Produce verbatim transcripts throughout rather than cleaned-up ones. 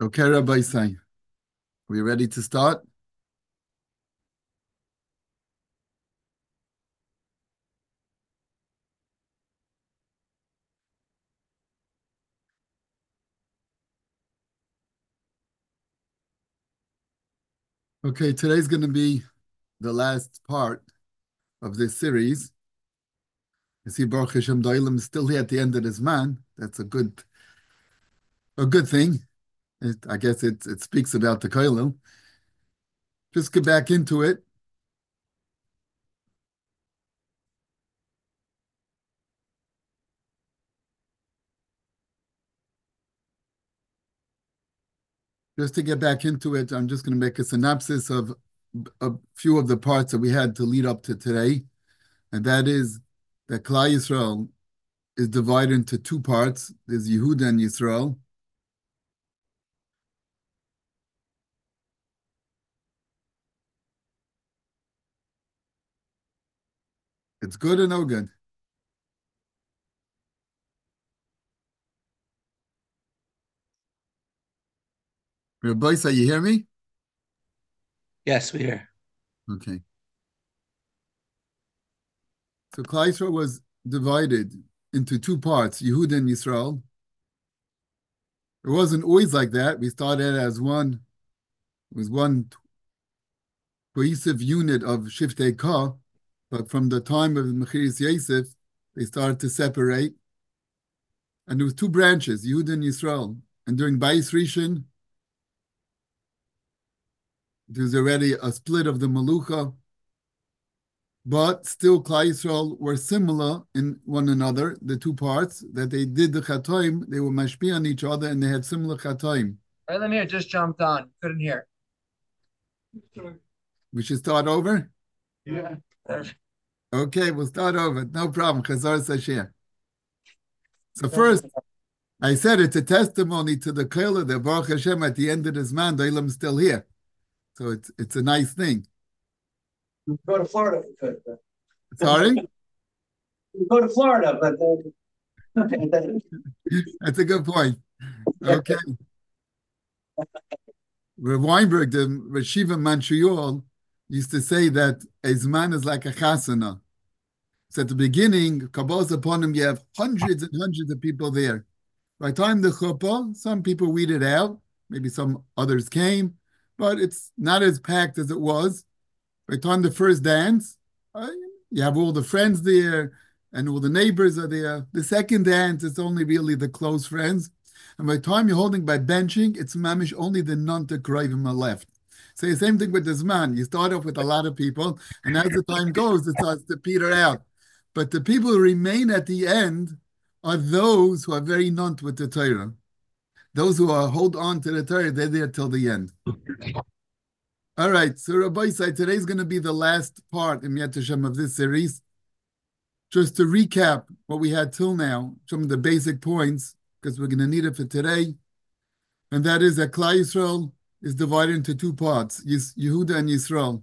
Okay, Rabbi Say, we ready to start? Okay, today's going to be the last part of this series. You see, Baruch Hashem, Doilim is still here at the end of this man. That's a good, a good thing. It, I guess it it speaks about the Koilel. Just get back into it. Just to get back into it, I'm just going to make a synopsis of a few of the parts that we had to lead up to today, and that is that Klal Yisrael is divided into two parts. There's Yehuda and Yisrael. It's good or no good? Rabbi, so you hear me? Yes, we hear. Okay. So Klal Yisrael was divided into two parts, Yehuda and Yisrael. It wasn't always like that. We started as one, it was one cohesive unit of Shiftei Ka, but from the time of Mechiris Yosef, they started to separate. And there was two branches, Yehuda and Yisrael. And during Bayis Rishon, there was already a split of the Malucha, but still Klal Yisrael were similar in one another, the two parts, that they did the Chatoim, they were mashpi on each other, and they had similar Chatoim. Right here just jumped on. Couldn't hear. We should start over? Yeah. Okay, we'll start over. No problem. Chazar Sashir. So first, I said it's a testimony to the Kayla that Baruch Hashem at the end of this man, the Ilam's still here. So it's it's a nice thing. Go to Florida. Could, but... Sorry? Go to Florida, but that's a good point. Okay. Rav Weinberg, the Reshiva Montreal, used to say that a Zman is like a chasana. So at the beginning, Kabbalah's upon him, you have hundreds and hundreds of people there. By the time the chuppah, some people weeded out, maybe some others came, but it's not as packed as it was. By the time the first dance, uh, you have all the friends there and all the neighbors are there. The second dance, it's only really the close friends. And by the time you're holding by benching, it's mamish only the non-tekroivim are left. So the same thing with the Zman. You start off with a lot of people, and as the time goes, it starts to peter out. But the people who remain at the end are those who are very nunt with the Torah. Those who are hold on to the Torah, they're there till the end. All right, so Rabbi said today's going to be the last part in Yad Hashem of this series. Just to recap what we had till now, some of the basic points, because we're going to need it for today. And that is that Klal Yisrael is divided into two parts, Yehuda and Yisrael.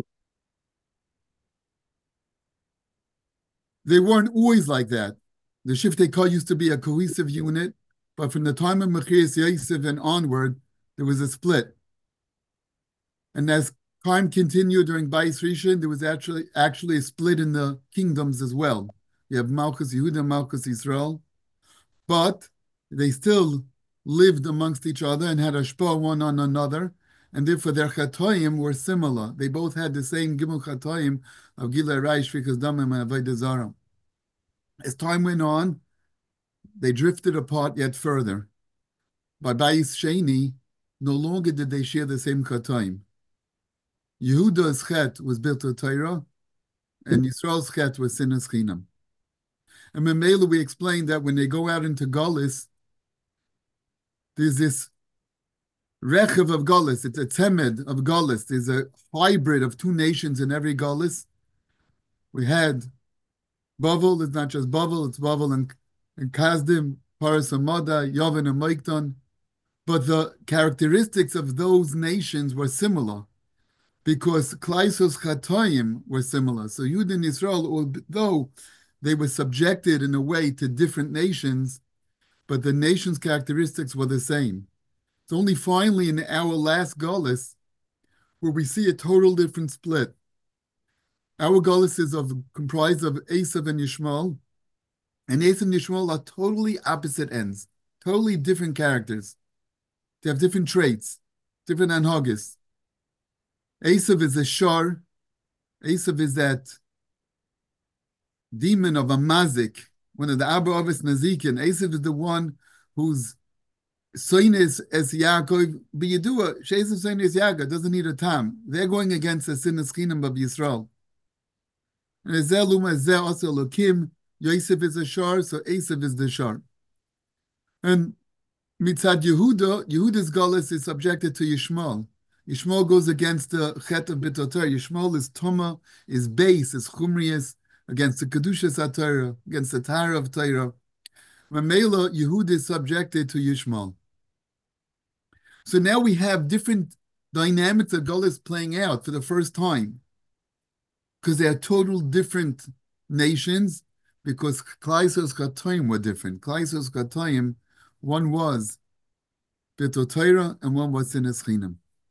They weren't always like that. The Shiftei Ka used to be a cohesive unit, but from the time of Mechiris Yosef and onward, there was a split. And as time continued during Bayis Rishon, there was actually actually a split in the kingdoms as well. You have Malchus Yehuda and Malchus Yisrael, but they still lived amongst each other and had ashpah one on another, and therefore their chatoim were similar. They both had the same gimel chatoim of Gilui Arayis, Shfikas Damim, and Avodah Zarah. As time went on, they drifted apart yet further. By Bayis Sheni, no longer did they share the same chatoim. Yehuda's chet was built to Torah, and Yisrael's chet was sinas chinam. And Memela, we explained that when they go out into Galus, there's this rechev of Galus. It's a temed of Galus. There's a hybrid of two nations in every Galus. We had Bavel. It's not just Bavel. It's Bavel and, and Kazdim, Paras Amada, Yavin and Maikton. But the characteristics of those nations were similar because Klaisos Chatoim were similar. So Yud and Israel, although they were subjected in a way to different nations, but the nation's characteristics were the same. It's only finally in our last Gullus where we see a total different split. Our Gullus is of comprised of Esav and Yishmael, and Esav and Yishmael are totally opposite ends, totally different characters. They have different traits, different anhagis. Esav is a shar. Esav is that demon of a mazik, one of the Abba Avis Nazikin. Esav is the one whose son is as Yaakov b'Yedua. She'esav son is Yaakov, doesn't need a tam. They're going against the sinas chinam of Yisrael. And Ezel Luma Ezel also Lokim. Yosef is a shar, so Esav is the shar. And Mitzad Yehuda, Yehuda's galus is subjected to Yishmael. Yishmael goes against the Chet of Bitotar. Yishmael is Toma, is base, is Chumrius, against the Kedushas HaTorah, against the Tara of Torah. Mamela, Yehuda is subjected to Yishmael. So now we have different dynamics of galus playing out for the first time, because they are total different nations, because Klaisos Chatoim were different. Klaisos Chatoim, one was Bitotar and one was Sinas Chinam.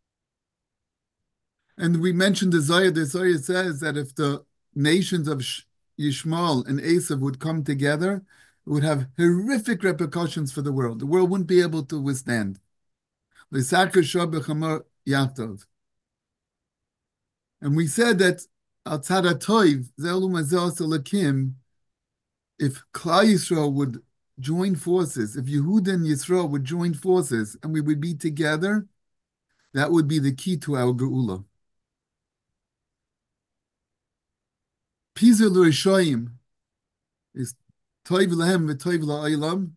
And we mentioned the Zohar. The Zohar says that if the nations of Yishmael and Esav would come together, it would have horrific repercussions for the world. The world wouldn't be able to withstand. And we said that Al Tzad HaTov, Ze'elu Mazeh Salakim, if Klal Yisrael would join forces, if Yehuda and Yisrael would join forces and we would be together, that would be the key to our Geula. Pizer l'Rishoyim is Toiv Lahem v'Toiv La'olam.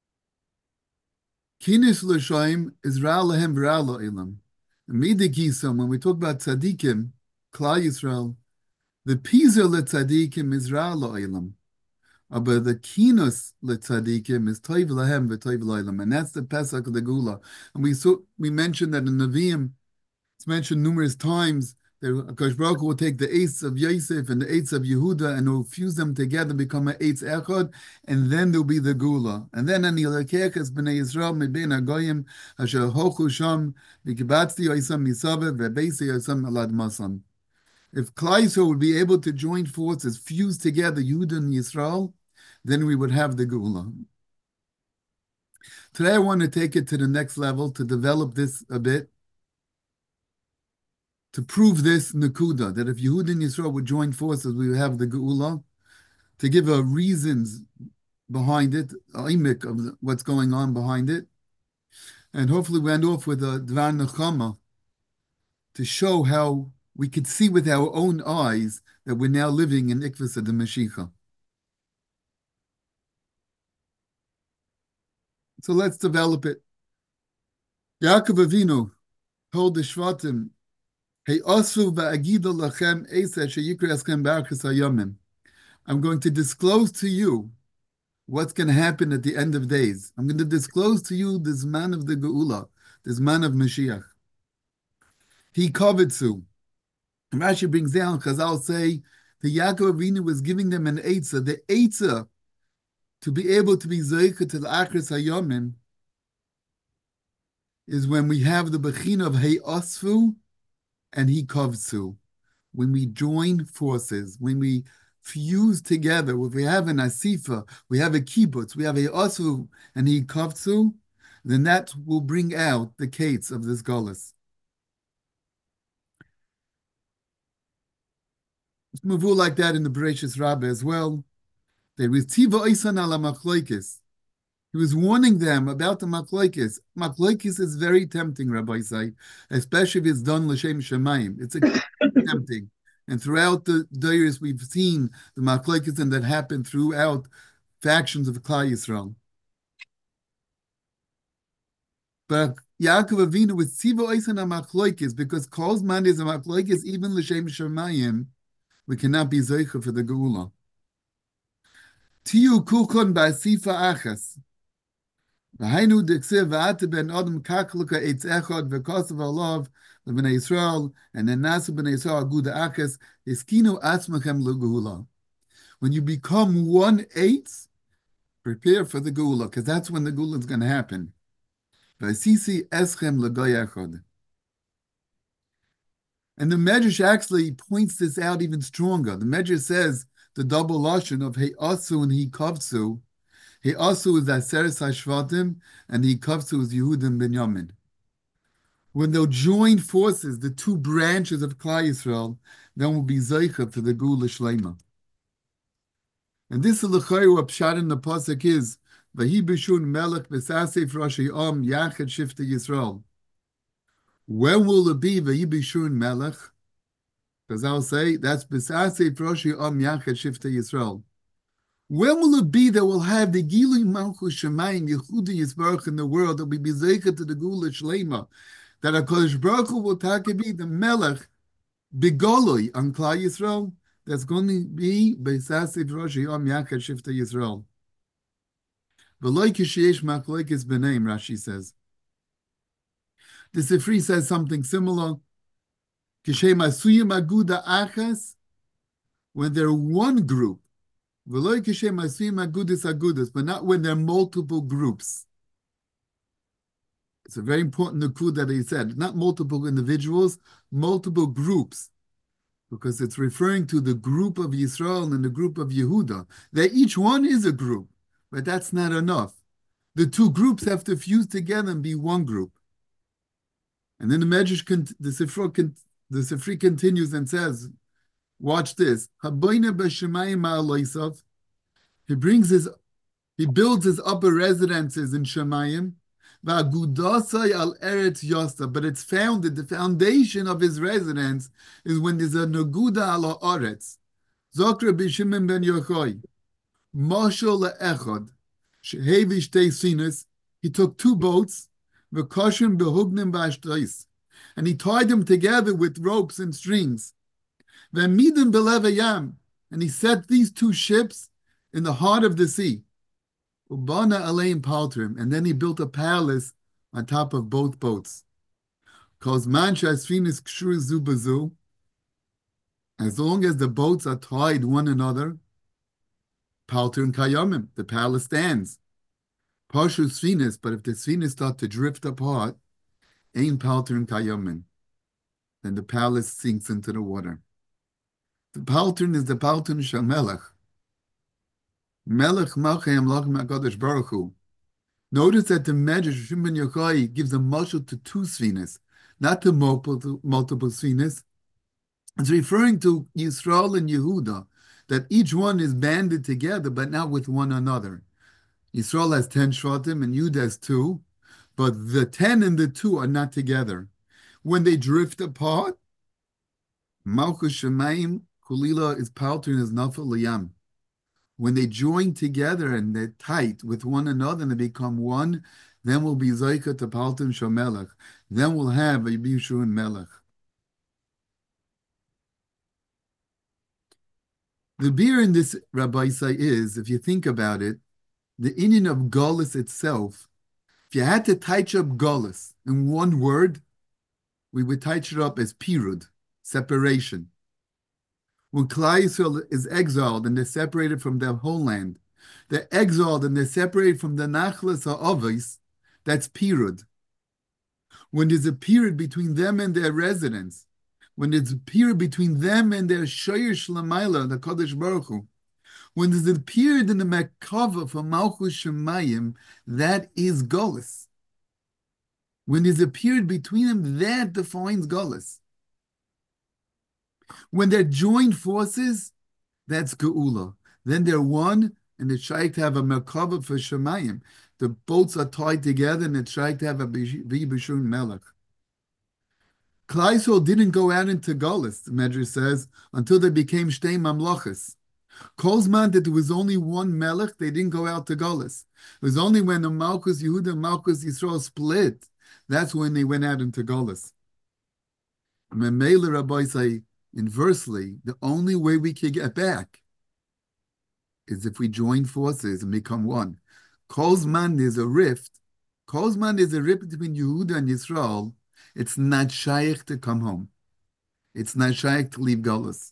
Kinis l'Rishoyim is Ra Lahem v'Ra La'olam. Midikisam, when we talk about Tzadikim, Klal Yisrael, the Pizer l'Tzadikim is Ra La'olam. But the Kinos l'Tzadikim is Toiv Lahem v'Toiv La'olam. And that's the Pesach of the Geula. And we saw, we mentioned that in Nevi'im, it's mentioned numerous times, that Akash Baruch Hu will take the eights of Yosef and the eights of Yehuda and will fuse them together, become an eights echad, and then there'll be the Gula. And then ani lekechas b'nei Yisrael mebein hagoyim asher hochu sham v'kibatzti oisam misavev v'beisi oisam alad masam. If Klal Yisrael would be able to join forces, fuse together Yehuda and Yisrael, then we would have the Gula. Today I want to take it to the next level, to develop this a bit, to prove this Nakuda, that if Yehuda and Yisrael would join forces, we would have the Geula, to give a reasons behind it, a imik of what's going on behind it. And hopefully we end off with a Dvar Nechama to show how we could see with our own eyes that we're now living in Ikvus of the Mashiach. So let's develop it. Yaakov Avinu told the Shvatim, I'm going to disclose to you what's going to happen at the end of days. I'm going to disclose to you this man of the Geula, this man of Mashiach. He covetsu. And Rashi brings down, Chazal say, the Yaakov Avinu was giving them an Eitzah. The Eitzah, to be able to be Zoicha to the Achris Hayomim, is when we have the Bechina of Hey Osfu, and he kavtsu. When we join forces, when we fuse together, if we have an asifa, we have a kibbutz, we have a osvu, and he kavtsu, then that will bring out the kates of this galus. It's mavu like that in the Bereshis Rabbah as well. They receive oisan ala machloikis. He was warning them about the Machlokes. Machlokes is very tempting, Rabbi say, especially if it's done l'shem shemayim. It's tempting. And throughout the years, we've seen the Machlokes and that happened throughout factions of Klal Yisrael. But Yaakov Avinu with Tziva Oisen HaMachlokes, because Kol Zman is a Machlokes, even l'shem shemayim, we cannot be Zeicha for the Geula. Tiyu kulkon ba'asifa achas. V'hainu d'ksiv v'ate ben adam kakluka eitz echad v'kosav alav l'bnei Yisrael and then nasu b'nei Yisrael aguda achas iskinu atzmachem l'geula. When you become one eighth, prepare for the geula, because that's when the geula is going to happen. V'asisi eschem l'goy echad. And the Medrash actually points this out even stronger. The Medrash says the double lashon of He'asu and Hikavtsu. He'asu is Aseres HaShvatim, and Hikavtsu is Yehudim Binyamin. When they'll join forces, the two branches of Klal Yisrael, then will be Zeicha for the Gula Shlema. And this is l'chayru what pshat in the pasuk is Vahi b'shun melech b'sasef rashi am yachad shifta Yisrael. When will it be Vahi b'shun melech? Because I'll say that's b'sasef rashi am yachad shifta Yisrael. When will it be that we'll have the Gilui Malchus Shemayim Yehudi Yisbarach in the world that will be Zeicha to the Gula Shlema? That HaKadosh Baruch Hu will take be the Melech Bigoloi on Klal Yisrael. That's going to be Beisasiv Rosh Yom Yachad Shifta Yisrael. V'loi kisheyesh machlokes b'neim, Rashi says. The Sifri says something similar. Kishem asuyim aguda achas, when they're one group. V'loi kishem asuyim agudis agudas, but not when they're multiple groups. It's a very important nukud that he said. Not multiple individuals, multiple groups. Because it's referring to the group of Yisrael and the group of Yehuda. That each one is a group, but that's not enough. The two groups have to fuse together and be one group. And then the Medrash, the Sifri, the Sifri continues and says, watch this. He brings his, he builds his upper residences in Shemayim, but it's founded, the foundation of his residence is when there's a Naguda ala Aretz. Zokra b'Shimon ben Yochai, Mashal le'echad, shehevi shtei sinas, he took two boats, v'kashim behugnim b'ashtais, and he tied them together with ropes and strings. V'midim b'lev yam, and he set these two ships in the heart of the sea. Ubana aleim paltrim, and then he built a palace on top of both boats. Because mancha asfinis kshur zubazu, as long as the boats are tied one another, paltrim kayamim, the palace stands. Parshu sfinis, but if the sfinis start to drift apart, ain paltrim kayamim, then the palace sinks into the water. The paltrim is the paltrim shel melech. Melech Malchei Amlachim HaKadosh Baruch Hu. Notice that the Medrash Shimon Yochai gives a mashal to two sfinas, not to multiple, multiple sfinas. It's referring to Yisrael and Yehuda, that each one is banded together, but not with one another. Yisrael has ten shvatim and Yehuda has two, but the ten and the two are not together. When they drift apart, Malchus Shemayim Kulila is palter and is nafal liyam. When they join together and they're tight with one another and they become one, then we'll be Zayka to Paltim Shomelech. Then we'll have a Bishun Melech. The beer in this Rabbi Say is, if you think about it, the Indian of Golis itself, if you had to touch up Golis in one word, we would touch it up as Pirud, separation. When Klal Yisrael is exiled and they're separated from their homeland, they're exiled and they're separated from the Nachlas HaAvis, that's Pirud. When there's a period between them and their residence, when there's a period between them and their Shoyer Shlamaila, the Kodesh Baruch Hu, when there's a period in the Merkava for Malchus Shemayim, that is Golis. When there's a period between them, that defines Golis. When they're joined forces, that's Geula. Then they're one, and it's shaykh to have a Merkava for Shemayim. The boats are tied together, and it's shaykh to have a Bishun Melech. Klal Yisrael didn't go out into Golis, the Medrash says, until they became Shtei Mamlachas. Kolzman that there was only one Melech, they didn't go out to Golis. It was only when the Malchus Yehuda and Malchus Yisrael split, that's when they went out into Golis. Memele Rabbi say, inversely, the only way we can get back is if we join forces and become one. Kolzman is a rift. Kolzman is a rift between Yehuda and Yisrael. It's not shaykh to come home. It's not shaykh to leave Golis.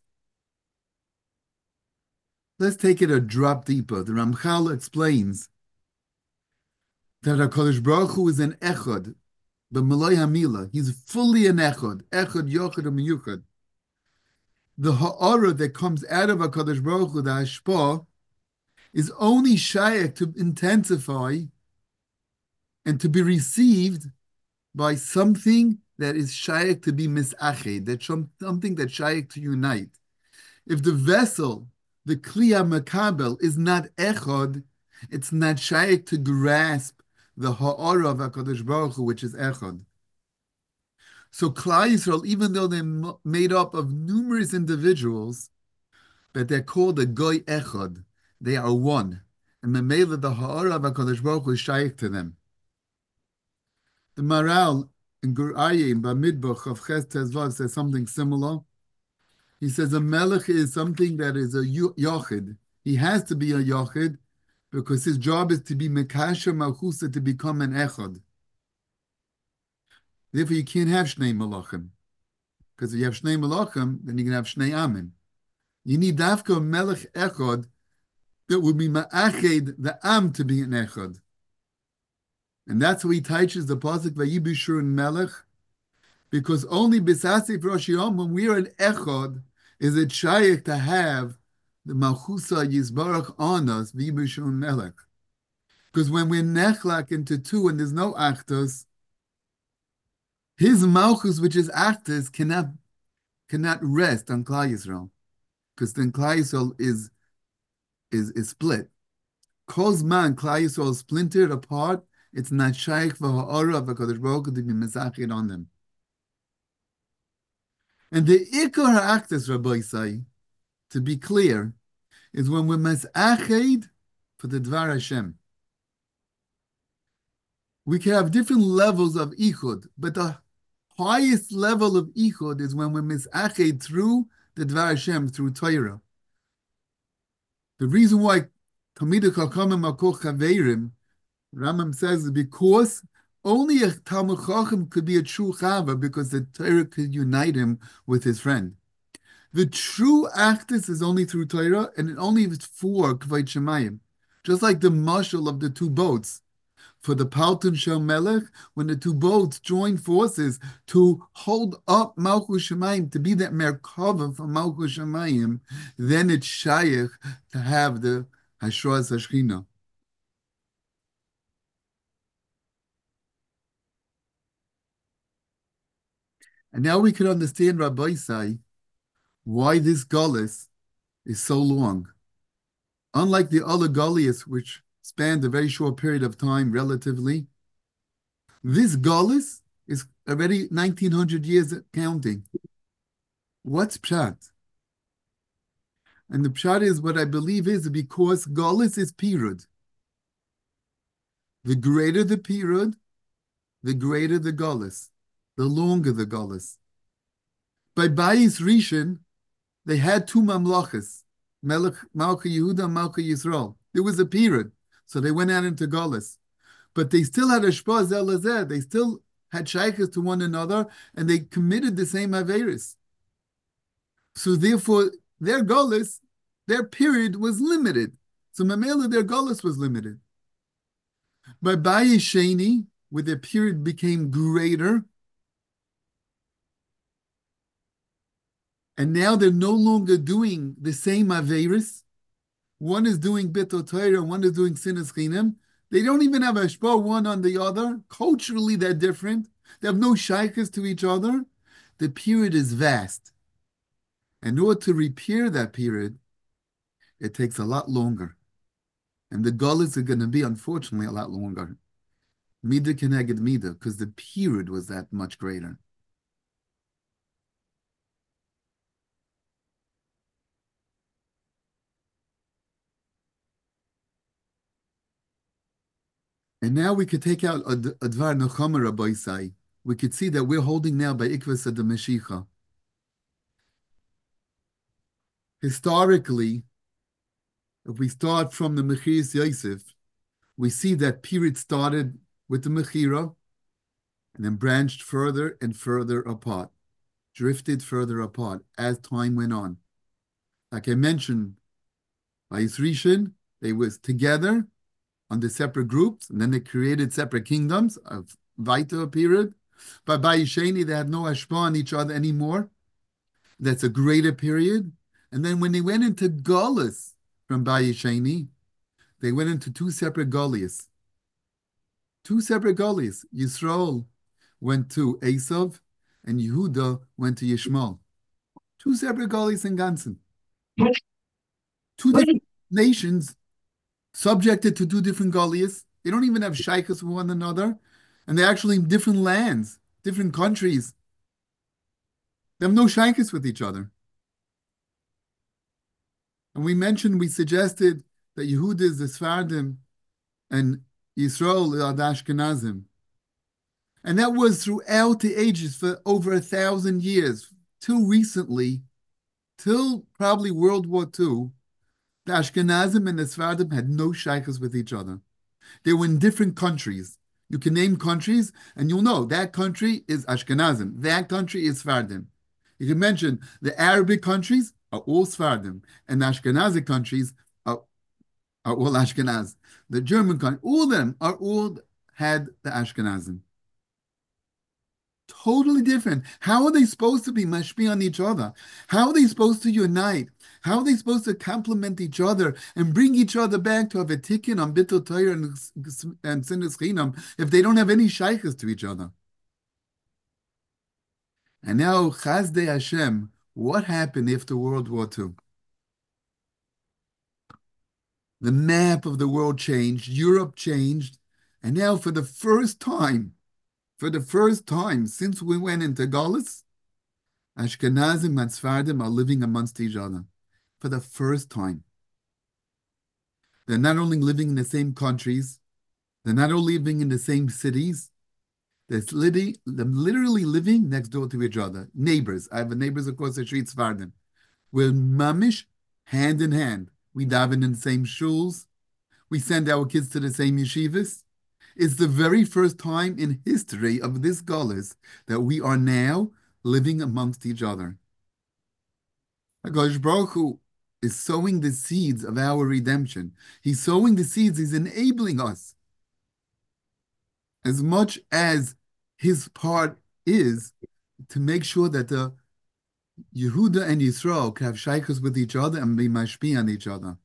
Let's take it a drop deeper. The Ramchal explains that HaKadosh Baruch Hu is an echad, the Malay Hamila. He's fully an echad, echad, yochad, and miyuchad. The ha'ara that comes out of HaKadosh Baruch Hu, the hashpah, is only shaykh to intensify and to be received by something that is shaykh to be misached, that something that's shaykh to unite. If the vessel, the kliya makabel, is not echad, it's not shaykh to grasp the ha'ara of HaKadosh Baruch Hu, which is echad. So Klal Yisrael, even though they're made up of numerous individuals, but they're called a goy echad, they are one. And the Mela, the ha'ara of HaKadosh Baruch Hu, is shaykh to them. The Maral in Gur Aryeh in Bamidbar of Ches Tezvav says something similar. He says a melech is something that is a yochid. He has to be a yochid because his job is to be mekasher malchusa, to become an echad. Therefore, you can't have shnei malachim, because if you have shnei malachim, then you can have shnei amim. You need dafka a melech echad that would be ma'ached the am to be an echad. And that's why he teaches the pasuk vayibishur in melech, because only Bisasif Rosh Yom, when we are an echad, is it shaykh to have the Malchusa Yisbarach on us, Vibishun Melech. Because when we're nechlak into two and there's no achdus, his Malchus, which is achdus, cannot cannot rest on Klal Yisrael, because then Klal Yisrael is is is split. Kozman Klal Yisrael is splintered apart. It's not shaykh for ha'ara of HaKadosh Baruch Hu to be mezachid on them. And the ikar ha'aktas, Rabbi say, to be clear, is when we're mesached for the Dvar Hashem. We can have different levels of ichud, but the highest level of ichud is when we're mesached through the Dvar Hashem, through Torah. The reason why Talmidei Chachamim Makol Chaverim, Rambam says, is because only a Talmud Chacham could be a true Chava, because the Torah could unite him with his friend. The true actus is only through Torah, and it only is for Kvayt Shemayim. Just like the mashal of the two boats. For the Paltun Shel Melech, when the two boats join forces to hold up Malchus Shemayim, to be that Merkava for Malchus Shemayim, then it's shaykh to have the Hashras Hashchina. And now we can understand, Rabbi Say, why this Gullus is so long. Unlike the other Gullius, which spanned a very short period of time relatively, this Gullus is already nineteen hundred years counting. What's Pshat? And the Pshat is what I believe is because Gullus is Pirud. The greater the Pirud, the greater the Gullus, the longer the Gullus. By Bayis Rishon, they had two mamlachas, Melech Malka Yehuda and Malka Yisrael. There was a period, so they went out into Gullus. But they still had a shpaz elazeh. They still had shaykhs to one another, and they committed the same averis. So therefore, their Gullus, their period was limited. So Mamela, their Gullus was limited. By Bayis Sheni, where their period became greater, and now they're no longer doing the same Averis. One is doing Bito Torah, one is doing Sinas Chinam. They don't even have a shpah one on the other. Culturally, they're different. They have no shaykhs to each other. The period is vast. In order to repair that period, it takes a lot longer. And the gullahs are going to be, unfortunately, a lot longer. Mida keneged mida, because the period was that much greater. And now we could take out a Dvar Nechama Rabbi Say. We could see that we're holding now by Ikvas of the Mashiach. Historically, if we start from the Mechiras Yosef, we see that period started with the Mechira and then branched further and further apart, drifted further apart as time went on. Like I mentioned, by Yisrishin, they was together, under separate groups, and then they created separate kingdoms of Vaita period. But by Yisheni, they had no ashpa on each other anymore. That's a greater period. And then when they went into Galus from Bayisheni, they went into two separate Gaulias. Two separate Gaulias. Yisrael went to Esav, and Yehuda went to Yishmael. Two separate Gaulias in Gansen. Two different nations subjected to two different Gaulias. They don't even have shaykhs with one another. And they're actually in different lands, different countries. They have no shaykhs with each other. And we mentioned, we suggested that Yehuda is the Sfardim and Yisrael are the Ashkenazim. And that was throughout the ages for over a thousand years. Till recently, till probably World War Two, the Ashkenazim and the Sfardim had no shaykhs with each other. They were in different countries. You can name countries, and you'll know that country is Ashkenazim. That country is Sfardim. You can mention the Arabic countries are all Sfardim, and the Ashkenazi countries are, are all Ashkenaz. The German countries, all of them are all had the Ashkenazim. Totally different. How are they supposed to be mashpi on each other? How are they supposed to unite? How are they supposed to complement each other and bring each other back to have a tikkun on Bittul Torah and, and Sinas Chinam if they don't have any shaykhs to each other? And now, Chazdei Hashem, what happened after World War Two? The map of the world changed, Europe changed, and now for the first time, for the first time since we went into Galus, Ashkenazim and Sfardim are living amongst each other. For the first time. They're not only living in the same countries, they're not only living in the same cities, they're literally, they're literally living next door to each other. Neighbors. I have a neighbors across the street, Sfardim. We're mamish, hand in hand. We daven in the same shuls. We send our kids to the same yeshivas. It's the very first time in history of this galus that we are now living amongst each other. HaKadosh Baruch Hu is sowing the seeds of our redemption. He's sowing the seeds. He's enabling us. As much as his part is to make sure that the Yehuda and Yisrael can have shaykhs with each other and be mashpi on each other.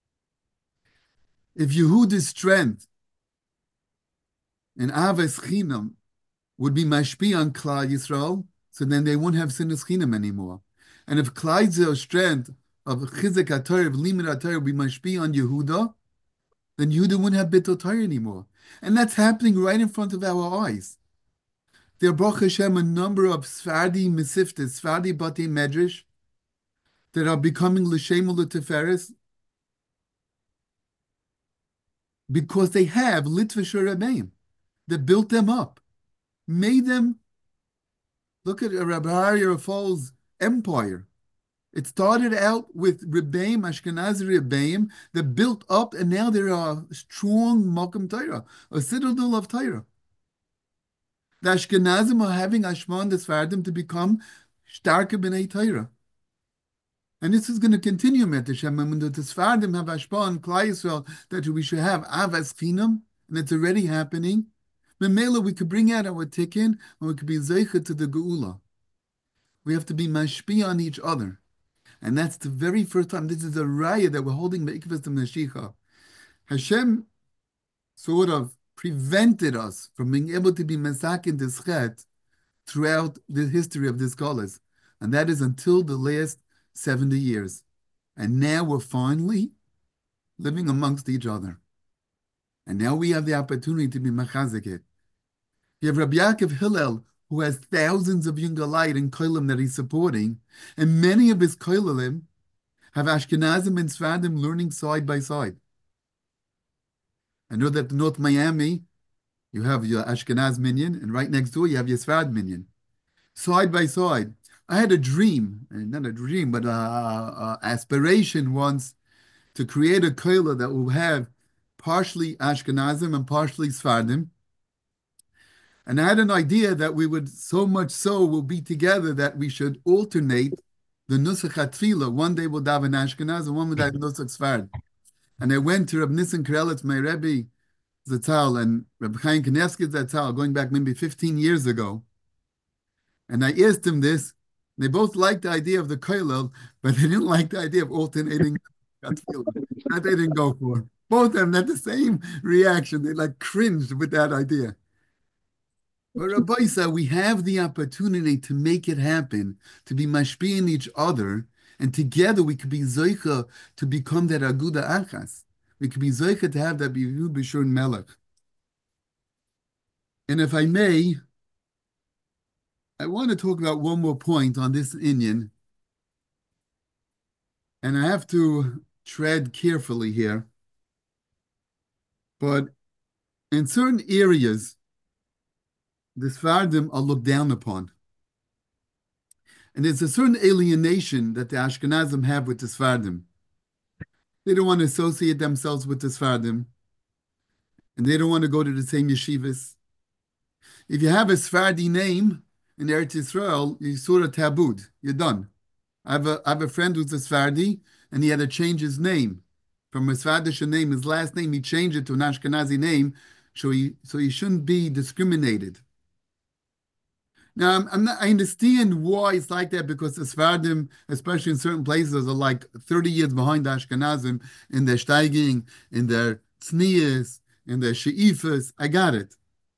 If Yehuda's strength and Avos Chinam would be mashpi on Klal Yisrael, so then they won't have Sinas Chinam anymore. And if Klai's strength of Chizek HaTorah, of Limud HaTorah, would be mashpi on Yehuda, then Yehuda wouldn't have Bittul Torah anymore. And that's happening right in front of our eyes. There are, Baruch Hashem, a number of Sfardi Mesiftas, Sfardi Batei Medrash, that are becoming L'Shem U'L'Tiferes because they have Litvisher Rebbeim that built them up, made them. Look at Rabbi Aryeh Rafal's empire. It started out with Rebbeim, Ashkenazi Rebbeim, that built up, and now there are strong Malkum Torah, a citadel of Torah. The Ashkenazim are having Ashman the Sfardim to become starker b'nei Torah. And this is going to continue, Metashem. When the Sfardim have Ashman, Klal Yisrael, that we should have Avos Chinam, and it's already happening. Memela, we could bring out our tikkun, and we could be zeicha to the Geula. We have to be mashpi on each other. And that's the very first time. This is a raya that we're holding Be'ikvas Mashiach. Hashem sort of prevented us from being able to be mesakin this chet throughout the history of this galus. And that is until the last seventy years. And now we're finally living amongst each other. And now we have the opportunity to be mechazik. You have Rabbi Yaakov Hillel, who has thousands of Yungalite and Koilim that he's supporting, and many of his Koilim have Ashkenazim and Sfardim learning side by side. I know that in North Miami, you have your Ashkenaz minyan, and right next door you have your Sfard minyan. Side by side. I had a dream, not a dream, but an aspiration once to create a Koila that will have partially Ashkenazim and partially Sfardim. And I had an idea that we would, so much so, will be together that we should alternate the Nusach HaTfilah. One day we'll daven Ashkenaz and one will daven Nusach Sfard. And I went to Reb Nissen Krelitz, my Rebbe, Zatzal and Rabbi Chaim Kanievsky Zatzal, going back maybe fifteen years ago. And I asked him this. They both liked the idea of the kollel, but they didn't like the idea of alternating tefillin. That they didn't go for. Both of them had the same reaction. They like cringed with that idea. But Rabbi said we have the opportunity to make it happen, to be mashpiying each other, and together we could be zoicha to become that aguda achas. We could be zoicha to have that bivu b'shur melech. And if I may, I want to talk about one more point on this inyan, and I have to tread carefully here. But in certain areas, the Sfardim are looked down upon. And there's a certain alienation that the Ashkenazim have with the Sfardim. They don't want to associate themselves with the Sfardim, and they don't want to go to the same yeshivas. If you have a Sfardi name in Eretz Yisrael, you're sort of tabooed. You're done. I have a, I have a friend who's a Sfardi, and he had to change his name. From a Sfardish name, his last name, he changed it to an Ashkenazi name, so he, so he shouldn't be discriminated. Now, I'm, I'm not, I understand why it's like that, because the Sfardim, especially in certain places, are like thirty years behind the Ashkenazim in their steiging, in their tznias, in their she'ifas. I got it.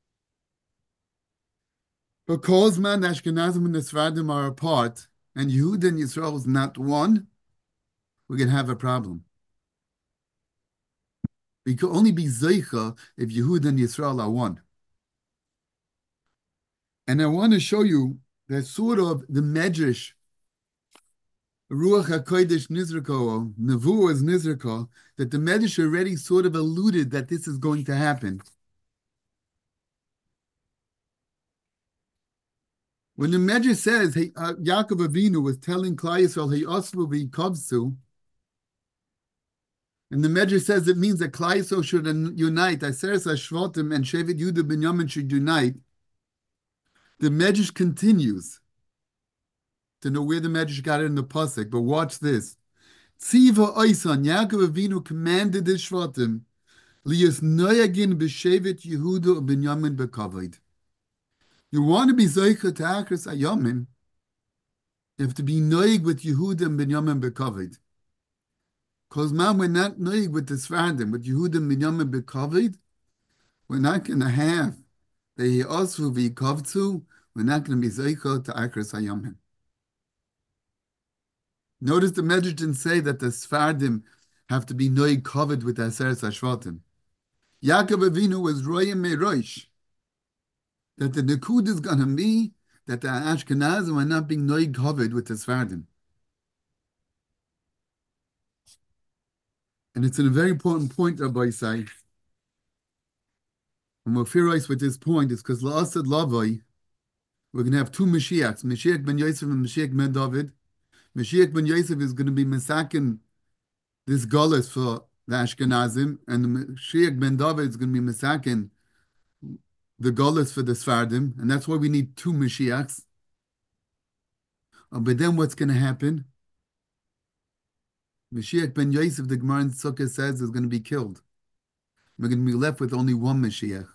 Because, man, the Ashkenazim and the Sfardim are apart, and Yehuda and Yisrael is not one, we're going to have a problem. We could only be Zeicha if Yehuda and Yisrael are one. And I want to show you that sort of the Medrash, Ruach HaKodesh Nizrako, Nevuah is Nizrako, that the Medrash already sort of alluded that this is going to happen. When the Medrash says, hey, uh, Yaakov Avinu was telling Klal Yisrael, hey, Osvu v'Yikovsu, and the Medrash says it means that Klal Yisrael should unite, Aseres HaShvatim and Shevet Yehuda Binyamin should unite. The Medrash continues. To know where the Medrash got it in the pasuk, but watch this. Tziva Oisan, Yaakov Avinu commanded the Shvatim, Lias Noyagin b'Shevet Yehuda Binyamin b'Kavod. You want to be Zoicha to Achras Ayamin, you have to be Noig with Yehuda and Binyamin b'Kavod. Because, man, we're not Noig with the Sfardim, with Yehuda and Binyamin b'Kavod, we're not going to have the Osvu v'Yikovtzu, we're not going to be Zoicha to Achras Ayamin. Notice the Medrash didn't say that the Sfardim have to be Noig covered with Aseres HaShvatim. Yaakov Avinu was Royim Merosh, that the Nikud is going to be that the Ashkenazim are not being Noig covered with the Sfardim. And it's a very important point, Rabbi Isai. And we're furious with this point is because La'asad Lavoi, we're going to have two Mashiachs, Mashiach ben Yosef and Mashiach ben David. Mashiach ben Yosef is going to be Mesakin this Golas for the Ashkenazim, and the Mashiach ben David is going to be Mesakin the Golas for the Sfardim, and that's why we need two Mashiachs. Uh, but then what's going to happen? Mashiach ben Yosef, the Gemara in Sukkah says, is going to be killed. We're going to be left with only one Mashiach.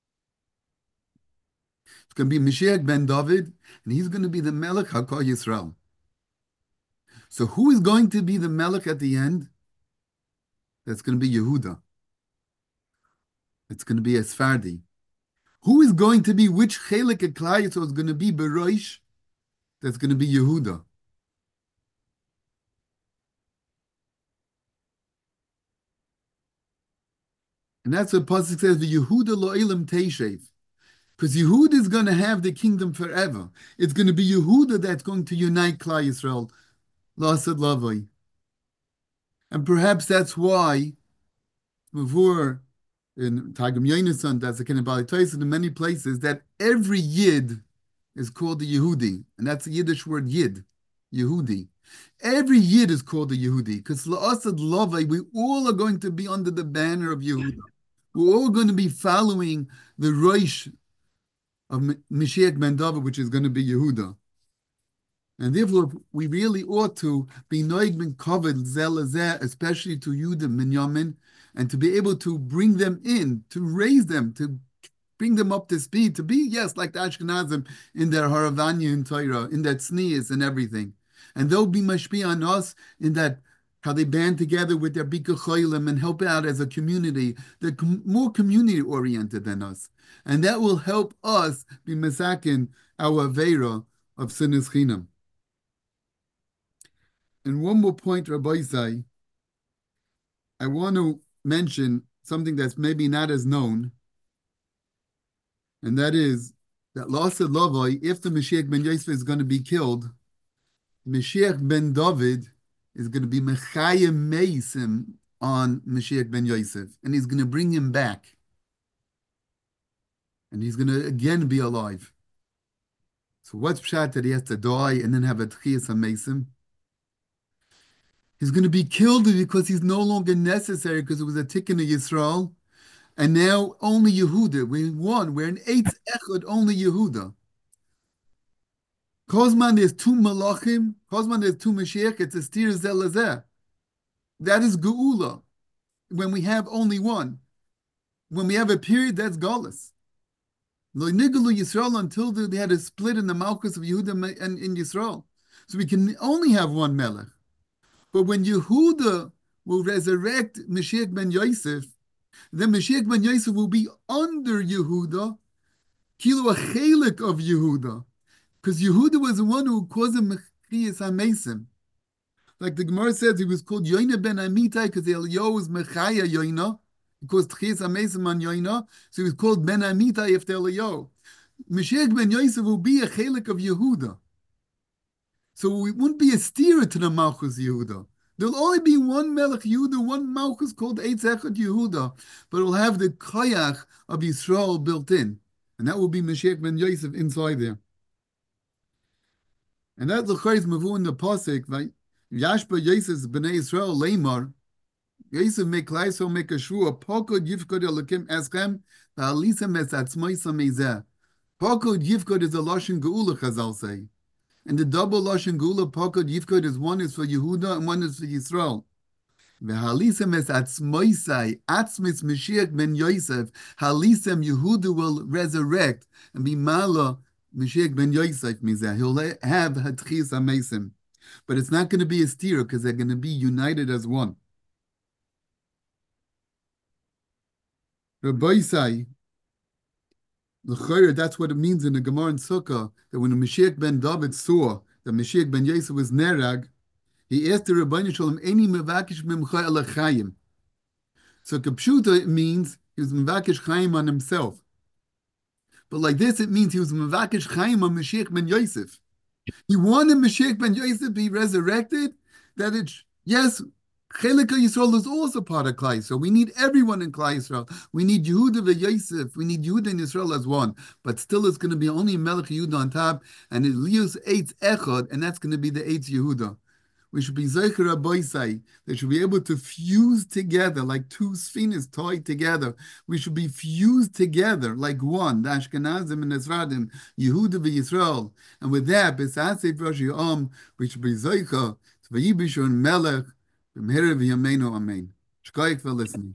It's going to be Mashiach ben David, and he's going to be the Melech HaKol Yisrael. So who is going to be the Melech at the end? That's going to be Yehuda. It's going to be a Sfardi. Who is going to be, which Chelik of Klal Yisrael is going to be Berosh? That's going to be Yehuda. And that's what Pasuk says, the Yehuda lo elam teishev. Because Yehuda is going to have the kingdom forever. It's going to be Yehuda that's going to unite Klal Yisrael. Lasad Lavoi. And perhaps that's why, before in Targum Yonasan, that's a kind of Bali Toyson, in many places, that every Yid is called the Yehudi. And that's the Yiddish word Yid, Yehudi. Every Yid is called the Yehudi. Because La'asad Lavoi, we all are going to be under the banner of Yehuda. We're all going to be following the Rosh of Mashiach ben David, which is going to be Yehuda. And therefore, we really ought to be noig ben kavod zelazeh, especially to Yudim Minyamin, and to be able to bring them in, to raise them, to bring them up to speed, to be, yes, like the Ashkenazim in their Haravanya and Torah, in that sneeze and everything. And they'll be mashpi on us in that how they band together with their Bika Cholim and help out as a community. They're com- more community oriented than us. And that will help us be masakin our Aveira of Sinas Chinam. And one more point, Rabbi Isai, I want to mention something that's maybe not as known, and that is that Lasa Lavoi, if the Mashiach ben Yosef is going to be killed, Mashiach ben David is going to be Mechayim Meisim on Mashiach ben Yosef, and he's going to bring him back. And he's going to again be alive. So what's pshat that he has to die and then have a Tchias HaMeisim? He's going to be killed because he's no longer necessary because it was a tikkun of Yisrael. And now only Yehuda. We won. We're in Eitz Echad, only Yehuda. Kozman, there's two Malachim. Kozman, there's two Mashiach. It's a Stir Zelazeh. That is Geula. When we have only one. When we have a period, that's Galus. Lo Nigalu Yisrael until they had a split in the Malchus of Yehuda and in Yisrael. So we can only have one Melech. But when Yehuda will resurrect Mashiach ben Yosef, then Mashiach ben Yosef will be under Yehuda, kilo a chelik of Yehuda, because Yehuda was the one who caused him Mechias HaMeisim. Like the Gemara says, he was called Yoina ben Amitai because Eliyahu was Mechaya Yoina, he caused Mechias HaMeisim on Yoina, so he was called Ben Amitai after Eliyahu. Mashiach ben Yosef will be a chelik of Yehuda. So it wouldn't be a steer to the Malchus Yehuda. There'll only be one Melech Yehuda, one Malchus called Eitz Echad Yehuda, but it'll have the Koyach of Yisrael built in. And that will be Mashiach ben Yosef inside there. And that's the Chayz Mavu in the Pasik, right? Yashba Yosef b'nei Yisrael Leimar, Yosef make Klaiso make a shvua, Pokod Yifkod Elokim Eschem, V'alisem es atzmoisa mezeh. Pokod Yifkod is a Lashon Geula, Chazal say. And the double Lashon Geula Pokod Yifkod is one is for Yehuda and one is for Yisrael. V'halisem es atzmoisai, atzmis Mashiach ben Yosef, halisem Yehuda will resurrect and be Mala Mashiach ben Yosef mizeh. He'll have Hatchis HaMeisim. But it's not going to be a steer because they're going to be united as one. Rabbi Isai, that's what it means in the Gemara and Sukkah, that when the Mashiach ben David saw that Mashiach ben Yosef was Nerag, he asked the Rabbeinu Shalom, Eni mevakish mimcha el chayim. So Kapshuta, it means he was mevakish chayim on himself. But like this, it means he was mevakish chayim on Mashiach ben Yosef. He wanted Mashiach ben Yosef to be resurrected, that it's, yes, Chelik Yisrael is also part of Klai Yisrael. We need everyone in Klai Yisrael. We need Yehuda and Yosef. We need Yehuda and Yisrael as one. But still, it's going to be only Melech Yehuda on top, and Elias Eitz Echad, and that's going to be the Eitz Yehuda. We should be Zeicher Aboisai. They should be able to fuse together like two sphenes tied together. We should be fused together like one. The Ashkenazim and Ezradim, Yehuda and Yisrael. And with that, B'sasei Rosh Yom, we should be Zeicher, Tzvayibishon Melech, Amen. Shkoyek for listening.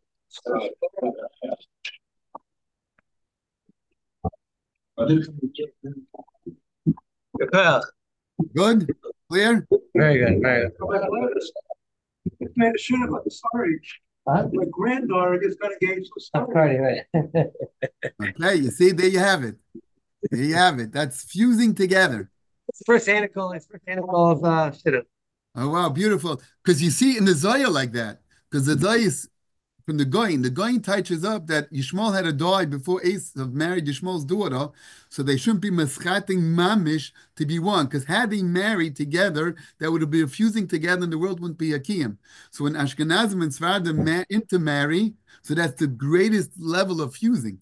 Good? Clear? Very good, very good. Man, shoot him, I'm sorry. Huh? My granddaughter gets got engaged with I'm sorry. right. Okay, you see, there you have it. There you have it. That's fusing together. It's the first anticle, it's the first anticle of uh, Shidduch. Oh, wow, beautiful. Because you see in the Zohar like that, because the Zohar is from the Goyin, the Goyin touches up that Yishmael had to die before Esav married Yishmael's daughter, so they shouldn't be meschating mamish to be one, because had they married together, that would have been fusing together and the world wouldn't be a kiyum. So when Ashkenazim and Sfardim ma- intermarry, so that's the greatest level of fusing.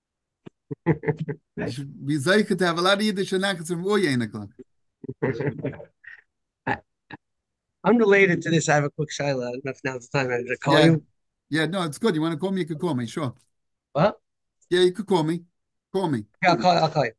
You should be zeicher to have a lot of Yiddish anachas from Oya in the club. Unrelated to this, I have a quick shaila. I don't know if now's the time to call Yeah. you. Yeah, no, it's good. You want to call me? You could call me, sure. What? Yeah, you could call me. Call me. Yeah, I'll call, I'll call you.